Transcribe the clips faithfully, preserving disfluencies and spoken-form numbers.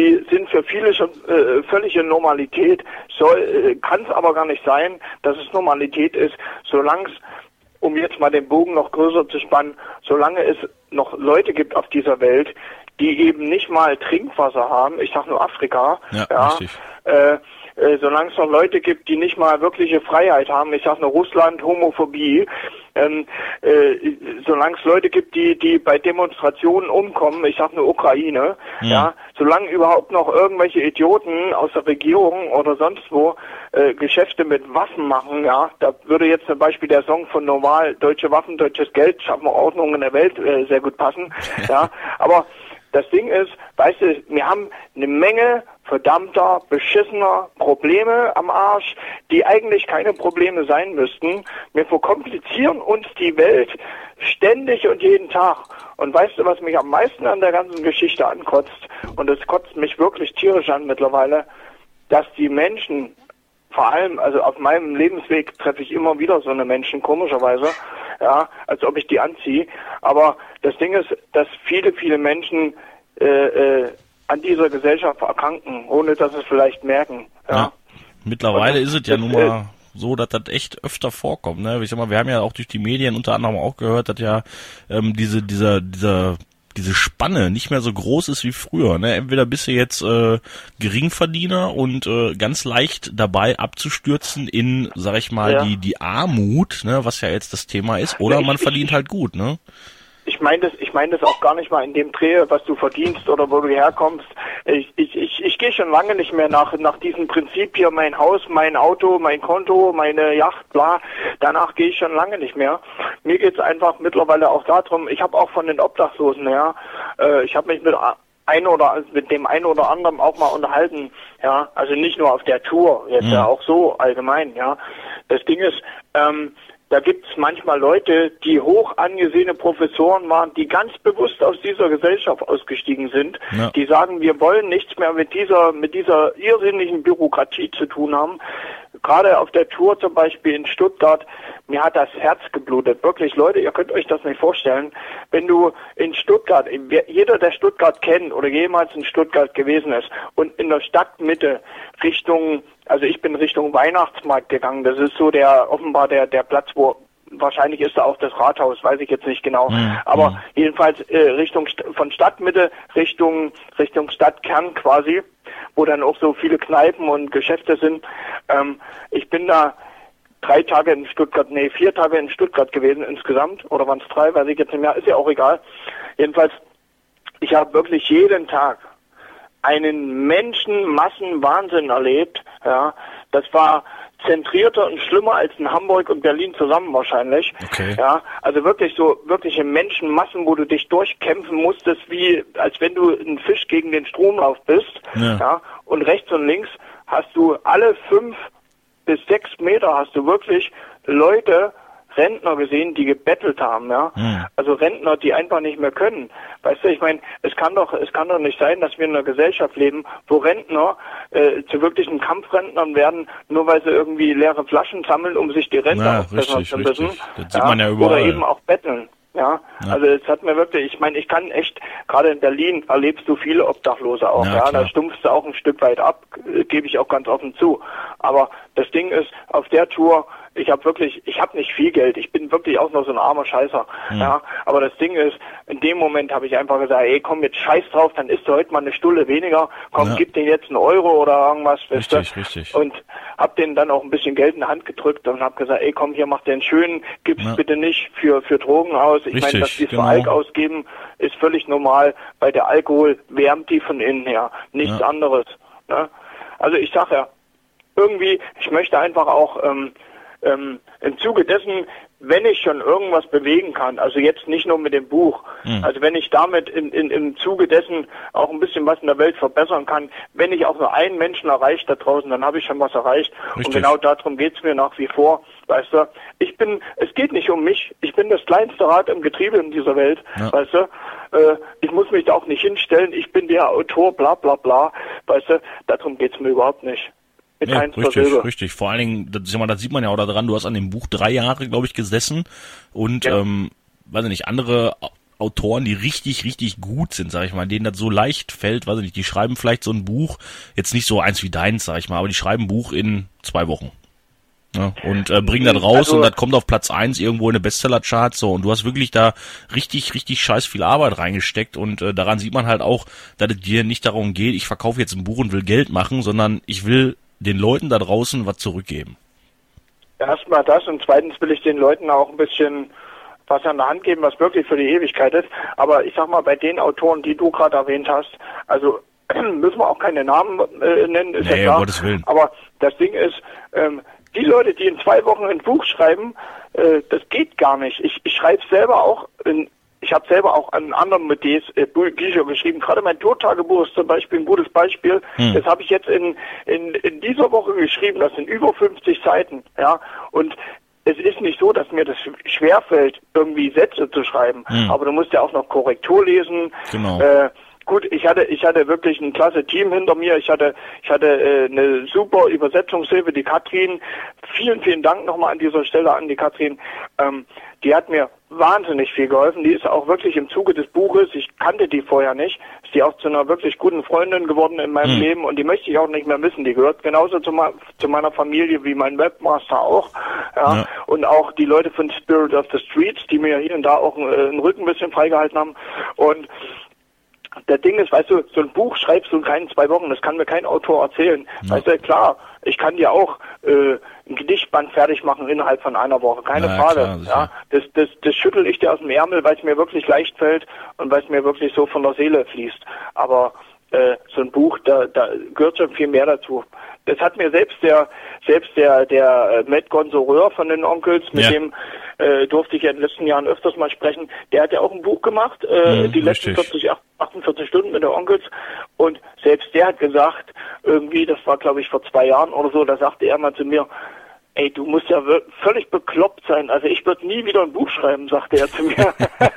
die sind für viele schon äh, völlige Normalität, soll, äh, kann es aber gar nicht sein, dass es Normalität ist, solange es, um jetzt mal den Bogen noch größer zu spannen, solange es noch Leute gibt auf dieser Welt, die eben nicht mal Trinkwasser haben, ich sag nur Afrika, ja, ja richtig. Äh, äh, solange es noch Leute gibt, die nicht mal wirkliche Freiheit haben, ich sag nur Russland, Homophobie, ähm, äh, solange es Leute gibt, die die bei Demonstrationen umkommen, ich sag nur Ukraine, mhm. ja, solange überhaupt noch irgendwelche Idioten aus der Regierung oder sonst wo äh, Geschäfte mit Waffen machen, ja, da würde jetzt zum Beispiel der Song von Normal, deutsche Waffen, deutsches Geld, schaffen wir Ordnung in der Welt, äh, sehr gut passen, ja, aber das Ding ist, weißt du, wir haben eine Menge verdammter, beschissener Probleme am Arsch, die eigentlich keine Probleme sein müssten. Wir verkomplizieren uns die Welt ständig und jeden Tag. Und weißt du, was mich am meisten an der ganzen Geschichte ankotzt? Und es kotzt mich wirklich tierisch an mittlerweile, dass die Menschen, vor allem, also auf meinem Lebensweg treffe ich immer wieder so eine Menschen, komischerweise, ja, als ob ich die anziehe. Aber das Ding ist, dass viele, viele Menschen äh, äh, an dieser Gesellschaft erkranken, ohne dass sie es vielleicht merken. Ja. Ja. Mittlerweile Und ist es ja das, nun mal so, dass das echt öfter vorkommt. Ne? Ich sag mal, wir haben ja auch durch die Medien unter anderem auch gehört, dass ja ähm, diese, dieser, dieser diese Spanne nicht mehr so groß ist wie früher. Ne? Entweder bist du jetzt äh, Geringverdiener und äh, ganz leicht dabei abzustürzen in, sag ich mal, ja. die die Armut, ne, was ja jetzt das Thema ist, oder ja, ich, man verdient ich, halt gut, ne? Ich meine das, ich meine das auch gar nicht mal in dem Dreh, was du verdienst oder wo du herkommst. Ich, ich, ich, ich gehe schon lange nicht mehr nach nach diesem Prinzip hier, mein Haus, mein Auto, mein Konto, meine Yacht, bla. Danach gehe ich schon lange nicht mehr. Mir geht's einfach mittlerweile auch darum. Ich habe auch von den Obdachlosen her, äh, ich habe mich mit ein oder mit dem einen oder anderen auch mal unterhalten. Ja, also nicht nur auf der Tour, jetzt mhm. ja auch so allgemein. Ja, das Ding ist. Ähm, Da gibt es manchmal Leute, die hoch angesehene Professoren waren, die ganz bewusst aus dieser Gesellschaft ausgestiegen sind, ja. die sagen, wir wollen nichts mehr mit dieser mit dieser irrsinnigen Bürokratie zu tun haben. Gerade auf der Tour zum Beispiel in Stuttgart, mir hat das Herz geblutet. Wirklich, Leute, ihr könnt euch das nicht vorstellen. Wenn du in Stuttgart, jeder, der Stuttgart kennt oder jemals in Stuttgart gewesen ist und in der Stadtmitte Richtung, also ich bin Richtung Weihnachtsmarkt gegangen, das ist so der, offenbar der, der Platz, wo wahrscheinlich ist da auch das Rathaus, weiß ich jetzt nicht genau. Mhm. Aber jedenfalls äh, Richtung von Stadtmitte Richtung Richtung Stadtkern quasi, wo dann auch so viele Kneipen und Geschäfte sind. Ähm, ich bin da drei Tage in Stuttgart, nee, vier Tage in Stuttgart gewesen insgesamt. Oder waren es drei, weiß ich jetzt nicht mehr, ist ja auch egal. Jedenfalls, ich habe wirklich jeden Tag einen Menschenmassenwahnsinn erlebt. Ja, das war zentrierter und schlimmer als in Hamburg und Berlin zusammen wahrscheinlich. Okay. Ja, also wirklich so wirkliche Menschenmassen, wo du dich durchkämpfen musstest, wie als wenn du ein Fisch gegen den Stromlauf bist. Ja. Ja, und rechts und links hast du alle fünf bis sechs Meter hast du wirklich Leute, Rentner gesehen, die gebettelt haben, ja. Mhm. Also Rentner, die einfach nicht mehr können. Weißt du, ich meine, es kann doch, es kann doch nicht sein, dass wir in einer Gesellschaft leben, wo Rentner äh, zu wirklichen Kampfrentnern werden, nur weil sie irgendwie leere Flaschen sammeln, um sich die Rente ja, aufbessern zu müssen. Das sieht man ja überall. Oder eben auch betteln. Ja, ja, also es hat mir wirklich, ich meine, ich kann echt, gerade in Berlin erlebst du viele Obdachlose auch, ja, ja da stumpfst du auch ein Stück weit ab, äh, gebe ich auch ganz offen zu. Aber das Ding ist, auf der Tour, ich habe wirklich, ich habe nicht viel Geld, ich bin wirklich auch noch so ein armer Scheißer, mhm. ja, aber das Ding ist, in dem Moment habe ich einfach gesagt, ey, komm, jetzt scheiß drauf, dann isst du heute mal eine Stulle weniger, komm, ja. gib dir jetzt einen Euro oder irgendwas, weißt du? Richtig, richtig. Und hab denen dann auch ein bisschen Geld in die Hand gedrückt und hab gesagt, ey, komm, hier, mach den schönen, gib's ja. bitte nicht für für Drogen aus. Ich meine, dass die es genau. für Alk ausgeben, ist völlig normal, weil der Alkohol wärmt die von innen her, nichts ja. anderes. Ne? Also ich sag ja, irgendwie, ich möchte einfach auch ähm, ähm, im Zuge dessen, wenn ich schon irgendwas bewegen kann, also jetzt nicht nur mit dem Buch, mhm. also wenn ich damit in, in, im Zuge dessen auch ein bisschen was in der Welt verbessern kann, wenn ich auch nur einen Menschen erreiche da draußen, dann habe ich schon was erreicht. Richtig. Und genau darum geht's mir nach wie vor, weißt du. Ich bin, es geht nicht um mich, ich bin das kleinste Rad im Getriebe in dieser Welt, ja. weißt du. Äh, ich muss mich da auch nicht hinstellen, ich bin der Autor, bla bla bla, weißt du, darum geht's mir überhaupt nicht. Nee, richtig, richtig. Vor allen Dingen, das, das sieht man ja auch daran, du hast an dem Buch drei Jahre, glaube ich, gesessen und, ja. ähm, weiß ich nicht, andere Autoren, die richtig, richtig gut sind, sag ich mal, denen das so leicht fällt, weiß ich nicht, die schreiben vielleicht so ein Buch, jetzt nicht so eins wie deins, sag ich mal, aber die schreiben ein Buch in zwei Wochen. Ja, und äh, bringen das raus also, und das kommt auf Platz eins irgendwo in eine Bestseller-Chart, so, und du hast wirklich da richtig, richtig scheiß viel Arbeit reingesteckt und äh, daran sieht man halt auch, dass es dir nicht darum geht, ich verkaufe jetzt ein Buch und will Geld machen, sondern ich will den Leuten da draußen was zurückgeben. Erstmal das und zweitens will ich den Leuten auch ein bisschen was an der Hand geben, was wirklich für die Ewigkeit ist. Aber ich sag mal, bei den Autoren, die du gerade erwähnt hast, also müssen wir auch keine Namen äh, nennen, ist nee, ja klar. Um Gottes Willen. Aber das Ding ist, ähm, die Leute, die in zwei Wochen ein Buch schreiben, äh, das geht gar nicht. Ich, ich schreibe selber auch in Ich habe selber auch an anderen Metiers äh, Bücher geschrieben. Gerade mein Todtagebuch ist zum Beispiel ein gutes Beispiel. Hm. Das habe ich jetzt in, in, in dieser Woche geschrieben. Das sind über fünfzig Seiten. Ja, und es ist nicht so, dass mir das schwerfällt, irgendwie Sätze zu schreiben. Hm. Aber du musst ja auch noch Korrektur lesen. Genau. Äh, Gut, ich hatte ich hatte wirklich ein klasse Team hinter mir. Ich hatte ich hatte äh, eine super Übersetzungshilfe, die Katrin. Vielen, vielen Dank nochmal an dieser Stelle an die Katrin. Ähm, die hat mir wahnsinnig viel geholfen. Die ist auch wirklich im Zuge des Buches, ich kannte die vorher nicht, ist die auch zu einer wirklich guten Freundin geworden in meinem mhm. Leben und die möchte ich auch nicht mehr missen. Die gehört genauso zu, ma- zu meiner Familie wie mein Webmaster auch. Ja. Ja. Und auch die Leute von Spirit of the Streets, die mir hier und da auch äh, den Rücken ein bisschen freigehalten haben. Und der Ding ist, weißt du, so ein Buch schreibst du in keinen zwei Wochen, das kann mir kein Autor erzählen. Ja. Weißt du, klar, ich kann dir auch äh, ein Gedichtband fertig machen innerhalb von einer Woche, keine ja, Frage. Klar, ja, das, das, das schüttel ich dir aus dem Ärmel, weil es mir wirklich leicht fällt und weil es mir wirklich so von der Seele fließt. Aber äh, so ein Buch, da, da gehört schon viel mehr dazu. Das hat mir selbst der selbst der der Matt Gonsoreur von den Onkels, mit ja. dem äh, durfte ich ja in den letzten Jahren öfters mal sprechen, der hat ja auch ein Buch gemacht, äh, mhm, die letzten vierzig, achtundvierzig Stunden mit den Onkels, und selbst der hat gesagt, irgendwie, das war glaube ich vor zwei Jahren oder so, da sagte er mal zu mir, ey, du musst ja völlig bekloppt sein. Also ich würde nie wieder ein Buch schreiben, sagte er zu mir.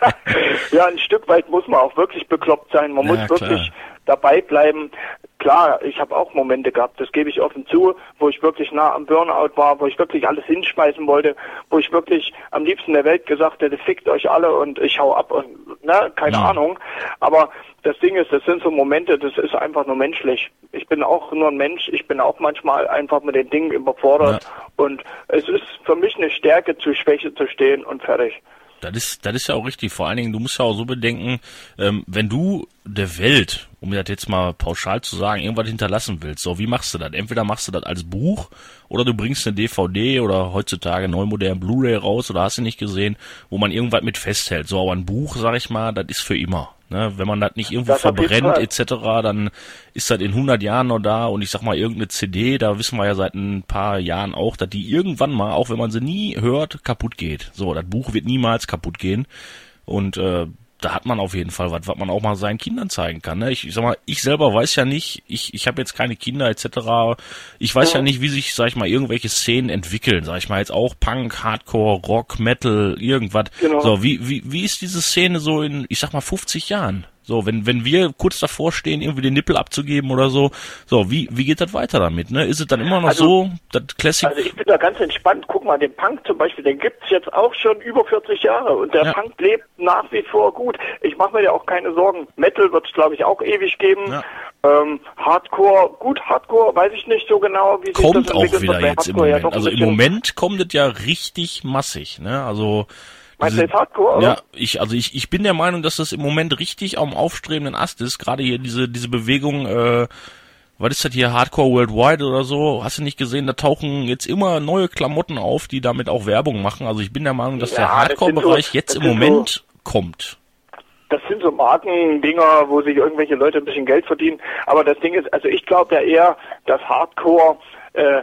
Ja, ein Stück weit muss man auch wirklich bekloppt sein. Man ja, muss wirklich klar. dabei bleiben. Klar, ich habe auch Momente gehabt, das gebe ich offen zu, wo ich wirklich nah am Burnout war, wo ich wirklich alles hinschmeißen wollte, wo ich wirklich am liebsten der Welt gesagt hätte, fickt euch alle und ich hau ab und, ne, keine ja. Ahnung. Aber das Ding ist, das sind so Momente, das ist einfach nur menschlich. Ich bin auch nur ein Mensch, ich bin auch manchmal einfach mit den Dingen überfordert ja. und es ist für mich eine Stärke, zu Schwäche zu stehen und fertig. Das ist, das ist ja auch richtig. Vor allen Dingen, du musst ja auch so bedenken, ähm, wenn du der Welt, um das jetzt mal pauschal zu sagen, irgendwas hinterlassen willst, so, wie machst du das? Entweder machst du das als Buch oder du bringst eine D V D oder heutzutage neu modern Blu-ray raus oder hast du nicht gesehen, wo man irgendwas mit festhält. So, aber ein Buch, sag ich mal, das ist für immer. Ne, wenn man das nicht irgendwo das verbrennt et cetera, dann ist das in hundert Jahren noch da. Und ich sag mal, irgendeine C D, da wissen wir ja seit ein paar Jahren auch, dass die irgendwann mal, auch wenn man sie nie hört, kaputt geht. So, das Buch wird niemals kaputt gehen. Und äh, da hat man auf jeden Fall was, was man auch mal seinen Kindern zeigen kann. Ne? Ich, ich sag mal, ich selber weiß ja nicht, ich ich habe jetzt keine Kinder et cetera. Ich weiß ja. ja nicht, wie sich, sag ich mal, irgendwelche Szenen entwickeln. Sag ich mal jetzt auch Punk, Hardcore, Rock, Metal, irgendwas. Genau. So, wie wie wie ist diese Szene so in, ich sag mal, fünfzig Jahren? So, wenn wenn wir kurz davor stehen, irgendwie den Nippel abzugeben oder so, so, wie wie geht das weiter damit, ne? Ist es dann immer noch also, so, das Classic? Also ich bin da ganz entspannt. Guck mal, den Punk zum Beispiel, den gibt's jetzt auch schon über vierzig Jahre und der ja. Punk lebt nach wie vor gut. Ich mache mir ja auch keine Sorgen. Metal wird's, glaube ich, auch ewig geben. Ja. Ähm, Hardcore, gut, Hardcore, weiß ich nicht so genau, wie sich kommt das entwickelt. Kommt auch wieder jetzt im Moment. Ja also im Moment kommt es ja richtig massig, ne? Also Meinst du jetzt Hardcore, oder? Ja, ich, also ich, ich bin der Meinung, dass das im Moment richtig am aufstrebenden Ast ist. Gerade hier diese, diese Bewegung, äh, was ist das hier, Hardcore Worldwide oder so? Hast du nicht gesehen, da tauchen jetzt immer neue Klamotten auf, die damit auch Werbung machen. Also ich bin der Meinung, dass ja, der Hardcore-Bereich so, jetzt im Moment so, kommt. Das sind so Markendinger, wo sich irgendwelche Leute ein bisschen Geld verdienen. Aber das Ding ist, also ich glaube ja eher, dass Hardcore, äh,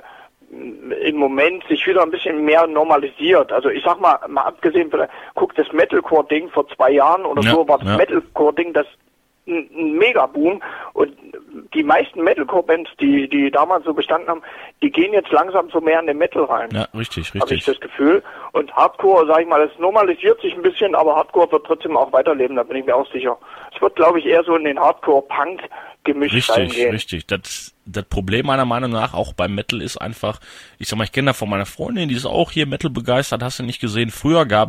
im Moment sich wieder ein bisschen mehr normalisiert. Also ich sag mal, mal abgesehen von, guck, das Metalcore-Ding vor zwei Jahren oder ja, so war das ja. Metalcore-Ding das ein, ein Megaboom und die meisten Metalcore-Bands, die die damals so bestanden haben, die gehen jetzt langsam so mehr in den Metal rein. Ja, richtig, richtig. Habe ich das Gefühl. Und Hardcore, sag ich mal, das normalisiert sich ein bisschen, aber Hardcore wird trotzdem auch weiterleben, da bin ich mir auch sicher. Es wird, glaube ich, eher so in den Hardcore-Punk gemischt richtig, reingehen. Richtig, das das Problem meiner Meinung nach auch beim Metal ist einfach, ich sag mal, ich kenne da von meiner Freundin, die ist auch hier Metal begeistert, hast du nicht gesehen, früher gab es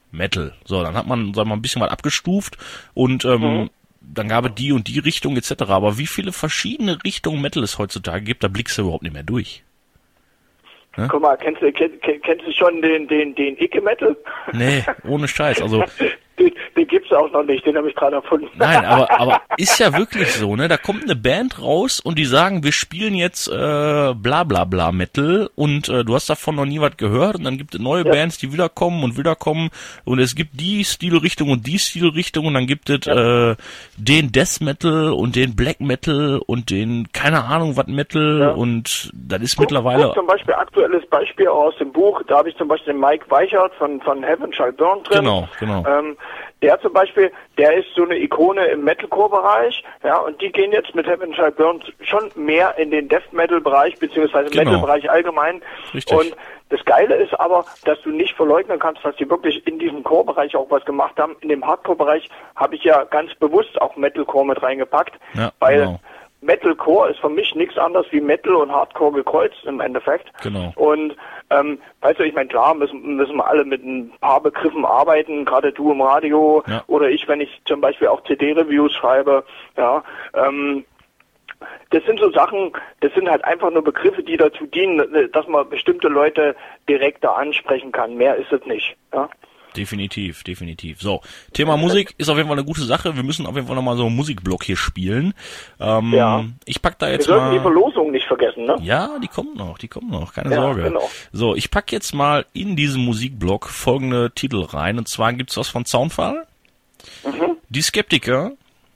Metal. So, dann hat man, sagen wir mal, ein bisschen was abgestuft und ähm, mhm. dann gab es die und die Richtung et cetera. Aber wie viele verschiedene Richtungen Metal es heutzutage gibt, da blickst du überhaupt nicht mehr durch. Ne? Guck mal, kennst du, kennst, kennst du schon den, den, den Icke-Metal? Nee, ohne Scheiß, also... Den, den gibt's auch noch nicht, den habe ich gerade erfunden. Nein, aber aber ist ja wirklich so, ne? Da kommt eine Band raus und die sagen, wir spielen jetzt äh, bla bla bla Metal und äh, du hast davon noch nie was gehört und dann gibt es neue ja. Bands, die wiederkommen und wiederkommen und es gibt die Stilrichtung und die Stilrichtung und dann gibt es ja. äh, den Death Metal und den Black Metal und den keine Ahnung was Metal ja. und das ist guck, mittlerweile... Guck, zum Beispiel aktuelles Beispiel aus dem Buch, da habe ich zum Beispiel den Mike Weichert von, von Heaven Shall Burn drin. Genau, genau. Ähm, Der zum Beispiel, der ist so eine Ikone im Metalcore-Bereich, ja, und die gehen jetzt mit Heaven Shall Burn schon mehr in den Death-Metal-Bereich, beziehungsweise genau. Metal-Bereich allgemein. Richtig. Und das Geile ist aber, dass du nicht verleugnen kannst, dass die wirklich in diesem Core-Bereich auch was gemacht haben. In dem Hardcore-Bereich habe ich ja ganz bewusst auch Metalcore mit reingepackt, ja, weil genau. Metalcore ist für mich nichts anderes wie Metal und Hardcore gekreuzt im Endeffekt. Genau. Und ähm, weißt du, ich meine, klar müssen, müssen wir alle mit ein paar Begriffen arbeiten, gerade du im Radio ja. oder ich, wenn ich zum Beispiel auch C D-Reviews schreibe, ja, ähm, das sind so Sachen, das sind halt einfach nur Begriffe, die dazu dienen, dass man bestimmte Leute direkter ansprechen kann. Mehr ist es nicht, ja. Definitiv, definitiv. So, Thema Musik ist auf jeden Fall eine gute Sache. Wir müssen auf jeden Fall nochmal so einen Musikblock hier spielen. Ähm, ja. Ich pack da jetzt Wir mal... sollten die Verlosung nicht vergessen, ne? Ja, die kommt noch, die kommt noch, keine ja, Sorge. Genau. So, ich pack jetzt mal in diesen Musikblock folgende Titel rein. Und zwar gibt's was von Zaunfall, mhm. Die Skeptiker,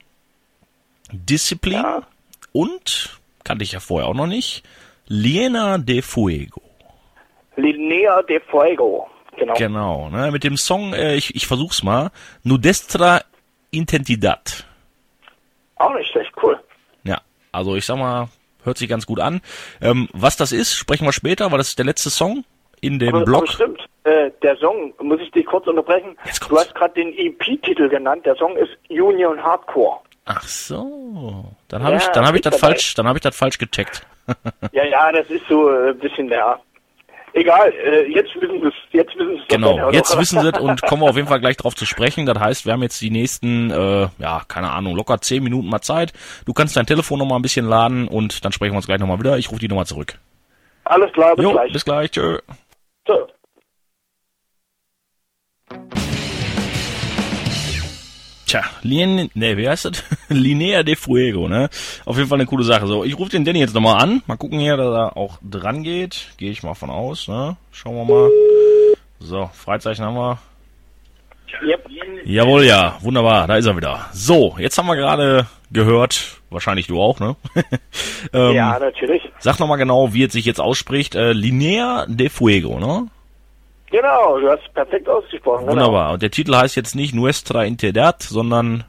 Disziplin ja. und, kannte ich ja vorher auch noch nicht, Liena de Fuego. Linnea de Fuego. Genau. Genau, ne, mit dem Song, äh, ich, ich versuch's mal, Nudestra Intentidad. Auch nicht schlecht, cool. Ja, also ich sag mal, hört sich ganz gut an. Ähm, was das ist, sprechen wir später, weil das ist der letzte Song in dem aber, Blog. Aber stimmt, äh, der Song, muss ich dich kurz unterbrechen, du hast gerade den E P-Titel genannt, der Song ist Union Hardcore. Ach so, dann habe ja, ich, dann habe ich das dabei. falsch, dann habe ich das falsch getaggt. ja, ja, das ist so ein bisschen der... Egal, äh, jetzt wissen Sie es. Jetzt wissen Sie es. Genau, dann, jetzt wissen Sie es und kommen wir auf jeden Fall gleich drauf zu sprechen. Das heißt, wir haben jetzt die nächsten, äh, ja, keine Ahnung, locker zehn Minuten mal Zeit. Du kannst dein Telefon nochmal ein bisschen laden und dann sprechen wir uns gleich nochmal wieder. Ich rufe die Nummer zurück. Alles klar, bis jo, gleich. Bis gleich, tschö. Tschö. Tja, Lien, ne, wie heißt das? Linnea de Fuego, ne? Auf jeden Fall eine coole Sache. So, ich rufe den Danny jetzt nochmal an. Mal gucken hier, dass er auch dran geht. Gehe ich mal von aus, ne? Schauen wir mal. So, Freizeichen haben wir. Yep. Jawohl, ja. Wunderbar, da ist er wieder. So, jetzt haben wir gerade gehört, wahrscheinlich du auch, ne? ähm, ja, natürlich. Sag nochmal genau, wie es sich jetzt ausspricht. Äh, Linnea de Fuego, ne? Genau, du hast perfekt ausgesprochen. Wunderbar. Genau. Und der Titel heißt jetzt nicht Nuestra Intentidad, sondern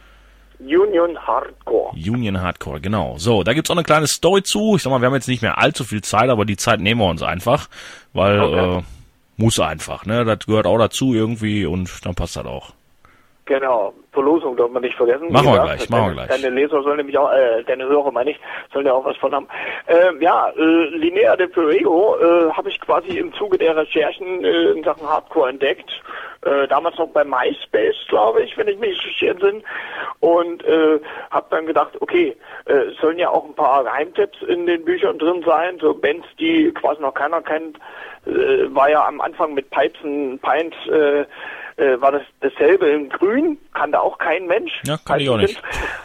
Union Hardcore. Union Hardcore, genau. So, da gibt's auch eine kleine Story zu. Ich sag mal, wir haben jetzt nicht mehr allzu viel Zeit, aber die Zeit nehmen wir uns einfach, weil okay. äh, muss einfach, ne? Das gehört auch dazu irgendwie und dann passt das auch. Genau, Verlosung darf man nicht vergessen. Machen wir gleich, machen wir gleich. Deine Leser sollen nämlich auch, äh, deine Hörer meine ich, sollen ja auch was von haben. Ähm, ja, äh, Linnea de Fuego äh, habe ich quasi im Zuge der Recherchen äh, in Sachen Hardcore entdeckt. Äh, damals noch bei MySpace, glaube ich, wenn ich mich nicht irre bin. Und äh, habe dann gedacht, okay, äh, es sollen ja auch ein paar Geheimtipps in den Büchern drin sein, so Bands, die quasi noch keiner kennt. Äh, war ja am Anfang mit Pipes and Pints äh, äh, war das dasselbe in Grün, kannte auch kein Mensch. Ja, kann ich auch nicht.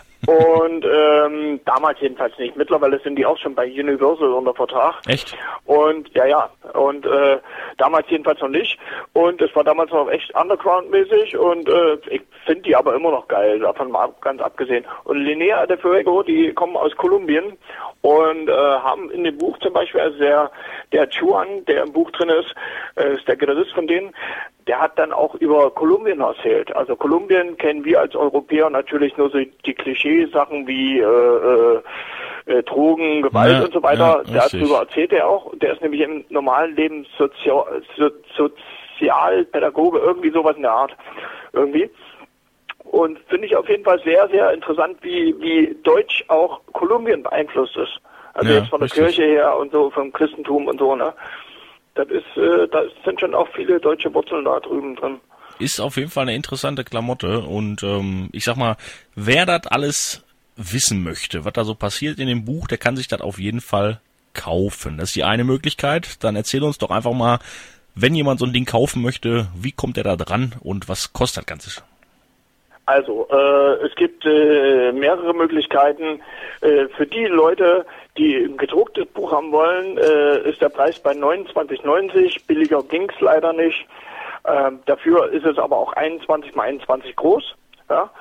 Und ähm, damals jedenfalls nicht. Mittlerweile sind die auch schon bei Universal unter Vertrag. Echt? Und ja, ja. Und äh, damals jedenfalls noch nicht. Und es war damals noch echt Underground-mäßig. Und äh, ich finde die aber immer noch geil, davon mal ganz abgesehen. Und Linnea de Fuego, die kommen aus Kolumbien und äh, haben in dem Buch zum Beispiel, also der, der Juan, der im Buch drin ist, äh, ist der Gitarrist von denen, der hat dann auch über Kolumbien erzählt. Also Kolumbien kennen wir als Europäer natürlich nur so die Klischeesachen wie äh, äh, äh, Drogen, Gewalt ja, und so weiter. Ja, darüber erzählt er auch. Der ist nämlich im normalen Leben Sozio so, Sozialpädagoge, irgendwie sowas in der Art. Irgendwie. Und finde ich auf jeden Fall sehr, sehr interessant, wie, wie Deutsch auch Kolumbien beeinflusst ist. Also ja, jetzt von der richtig. Kirche her und so, vom Christentum und so, ne? Das ist, äh, da sind schon auch viele deutsche Wurzeln da drüben drin. ist auf jeden Fall eine interessante Klamotte und ähm, ich sag mal, wer das alles wissen möchte, was da so passiert in dem Buch, der kann sich das auf jeden Fall kaufen. Das ist die eine Möglichkeit. Dann erzähl uns doch einfach mal, wenn jemand so ein Ding kaufen möchte, wie kommt er da dran und was kostet das Ganze? Also, äh, es gibt äh, mehrere Möglichkeiten. Äh, für die Leute, die ein gedrucktes Buch haben wollen, äh, ist der Preis bei neunundzwanzig neunzig. Billiger ging's leider nicht. Äh, dafür ist es aber auch einundzwanzig mal einundzwanzig groß. Ja?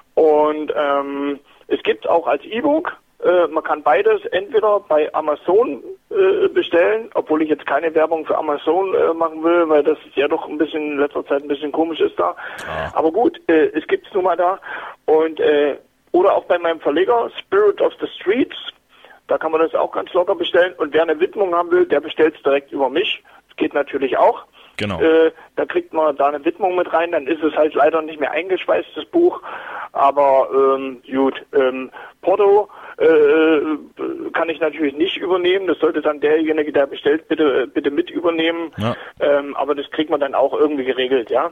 Und ähm, es gibt auch als E-Book. Äh, man kann beides entweder bei Amazon äh, bestellen, obwohl ich jetzt keine Werbung für Amazon äh, machen will, weil das ja doch ein bisschen in letzter Zeit ein bisschen komisch ist da. Ah. Aber gut, äh, es gibt's nun mal da. Und äh, oder auch bei meinem Verleger Spirit of the Streets, da kann man das auch ganz locker bestellen. Und wer eine Widmung haben will, der bestellt es direkt über mich. Das geht natürlich auch. Genau. Äh, da kriegt man da eine Widmung mit rein, dann ist es halt leider nicht mehr eingeschweißt, das Buch. Aber ähm, gut, ähm, Porto äh, kann ich natürlich nicht übernehmen. Das sollte dann derjenige, der bestellt, bitte bitte mit übernehmen. Ja. Ähm, aber das kriegt man dann auch irgendwie geregelt, ja.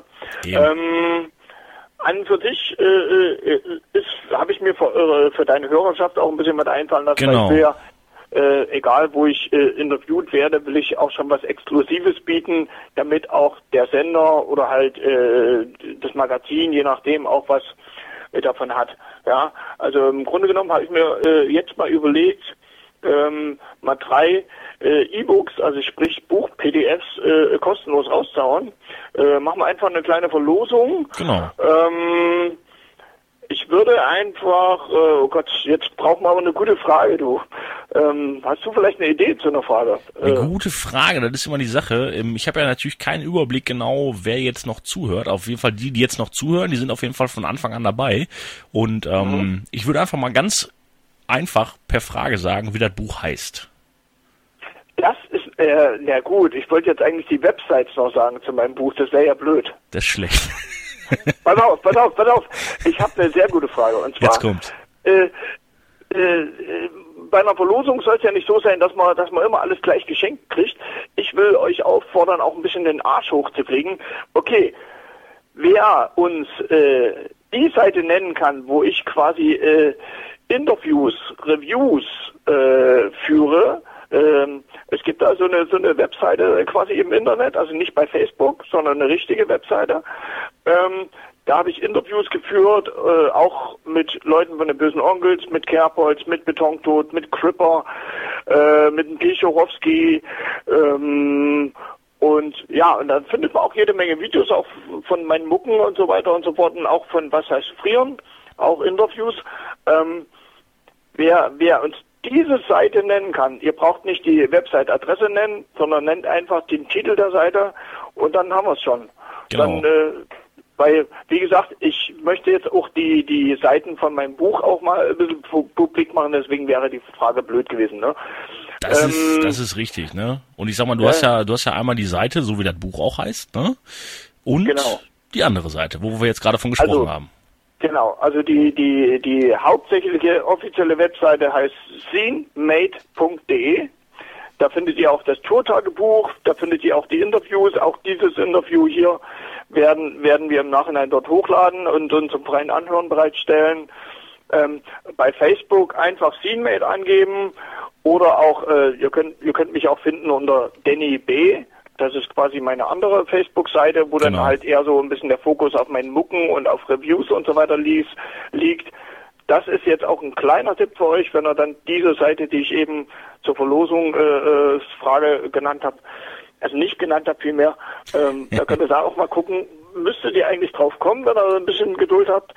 Ähm, an und für sich äh, ist, habe ich mir für, für deine Hörerschaft auch ein bisschen was einfallen lassen. Genau. Weil ich will ja, Äh, egal wo ich äh, interviewt werde, will ich auch schon was Exklusives bieten, damit auch der Sender oder halt äh, das Magazin, je nachdem, auch was äh, davon hat. Ja, also im Grunde genommen habe ich mir äh, jetzt mal überlegt, ähm, mal drei äh, E-Books, also sprich Buch-P D Fs äh, kostenlos rauszuhauen. Äh, machen wir einfach eine kleine Verlosung. Genau. Ähm, Ich würde einfach, äh, oh Gott, jetzt brauchen wir aber eine gute Frage, du. Ähm, hast du vielleicht eine Idee zu einer Frage? Eine äh, gute Frage, das ist immer die Sache. Ich habe ja natürlich keinen Überblick genau, wer jetzt noch zuhört. Auf jeden Fall die, die jetzt noch zuhören, die sind auf jeden Fall von Anfang an dabei. Und ähm, mhm. ich würde einfach mal ganz einfach per Frage sagen, wie das Buch heißt. Das ist, äh, na gut, ich wollte jetzt eigentlich die Websites noch sagen zu meinem Buch, das wäre ja blöd. Das ist schlecht. Pass auf, pass auf, pass auf. Ich habe eine sehr gute Frage. Und zwar, jetzt kommt. Äh, äh, bei einer Verlosung soll es ja nicht so sein, dass man, dass man immer alles gleich geschenkt kriegt. Ich will euch auffordern, auch ein bisschen den Arsch hochzukriegen. Okay, wer uns äh, die Seite nennen kann, wo ich quasi äh, Interviews, Reviews äh, führe. Ähm, es gibt da so eine, so eine Webseite quasi im Internet, also nicht bei Facebook, sondern eine richtige Webseite. Ähm, da habe ich Interviews geführt, äh, auch mit Leuten von den Bösen Onkels, mit Kerbholz, mit Betontod, mit Cripper, äh, mit dem Pichorowski, ähm, und ja, und dann findet man auch jede Menge Videos auch von meinen Mucken und so weiter und so fort und auch von Was heißt Frieren, auch Interviews. Ähm, wer, wer uns diese Seite nennen kann, ihr braucht nicht die Website-Adresse nennen, sondern nennt einfach den Titel der Seite und dann haben wir es schon. Genau. Dann, äh, weil, wie gesagt, ich möchte jetzt auch die die Seiten von meinem Buch auch mal ein bisschen publik machen, deswegen wäre die Frage blöd gewesen, ne? Das ähm, ist das ist richtig, ne? Und ich sag mal, du äh, hast ja du hast ja einmal die Seite, so wie das Buch auch heißt, ne? Und genau. Die andere Seite, wo wir jetzt gerade von gesprochen also, haben. Genau, also die die die hauptsächliche offizielle Webseite heißt scenmade punkt de. Da findet ihr auch das Tourtagebuch, da findet ihr auch die Interviews, auch dieses Interview hier werden werden wir im Nachhinein dort hochladen und, und zum freien Anhören bereitstellen. Ähm, bei Facebook einfach Scenmade angeben oder auch, äh, ihr könnt ihr könnt mich auch finden unter Danny B. Das ist quasi meine andere Facebook-Seite, wo genau. Dann halt eher so ein bisschen der Fokus auf meinen Mucken und auf Reviews und so weiter lies, liegt. Das ist jetzt auch ein kleiner Tipp für euch, wenn ihr dann diese Seite, die ich eben zur Verlosung äh, Frage genannt habe, also nicht genannt habe vielmehr, ähm, da könnt ihr da auch mal gucken, müsstet ihr eigentlich drauf kommen, wenn ihr ein bisschen Geduld habt.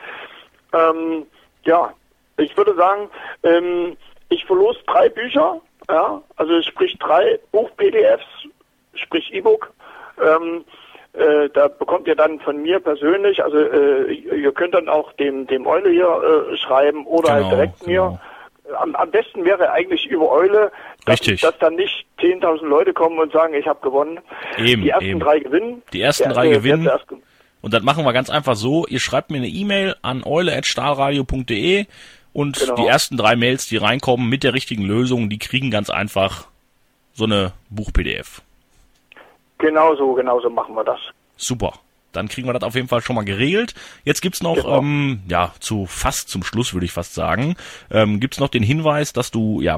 Ähm, ja, ich würde sagen, ähm, ich verlose drei Bücher, ja, also sprich drei Buch-P D Fs, sprich E-Book. Ähm, äh, da bekommt ihr dann von mir persönlich, also äh, ihr könnt dann auch dem dem Eule hier äh, schreiben oder genau, halt direkt genau. mir. Am, am besten wäre eigentlich über Eule, dass, dass dann nicht zehntausend Leute kommen und sagen, ich habe gewonnen. Eben, die ersten eben. drei gewinnen. Die ersten der, drei der, gewinnen. Der, der und das machen wir ganz einfach so, ihr schreibt mir eine E-Mail an eule at stahlradio punkt de und genau. Die ersten drei Mails, die reinkommen mit der richtigen Lösung, die kriegen ganz einfach so eine Buch-P D F. Genau so, genau so machen wir das. Super. dann kriegen wir das auf jeden Fall schon mal geregelt. Jetzt gibt's noch, genau. ähm, ja, zu fast zum Schluss würde ich fast sagen, ähm, gibt's noch den Hinweis, dass du ja